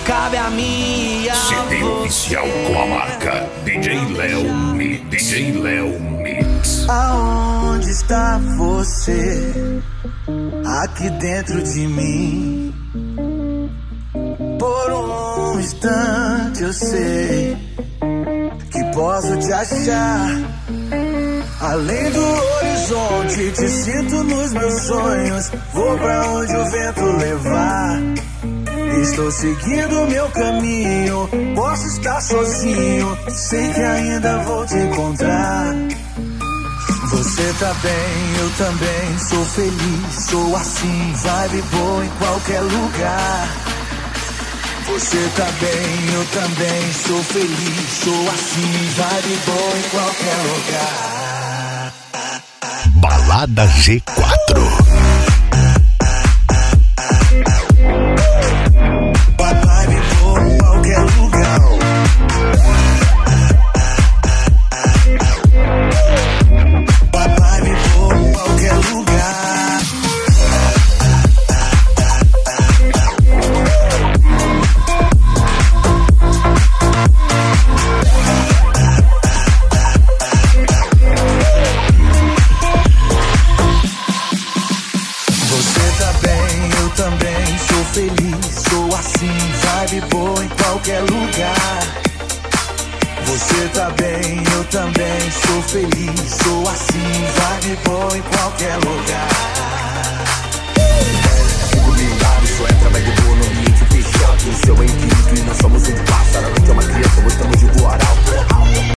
cabe a mim e a CD oficial com a marca DJ Léo Mix. Aonde está você? Aqui dentro de mim. Por um instante eu sei que posso te achar. Além do horizonte, te sinto nos meus sonhos. Vou pra onde o vento levar. Estou seguindo meu caminho. Posso estar sozinho, sei que ainda vou te encontrar. Você tá bem, eu também. Sou feliz, sou assim. Vibe boa em qualquer lugar. Você tá bem, eu também. Sou feliz, sou assim. Vibe boa em qualquer lugar. Balada G4. Vibe boa em qualquer lugar. Vibe boa em qualquer lugar. Você tá bem, eu também. Sou feliz, sou assim. Vibe boa em qualquer lugar. Você tá bem, eu também. Sou feliz, sou assim. Vibe boa em qualquer lugar. Fico blindado, só entra, vai de boa no ambiente fechado. O seu é infinito e nós somos um pássaro. A noite é uma criança, gostamos de voar alto.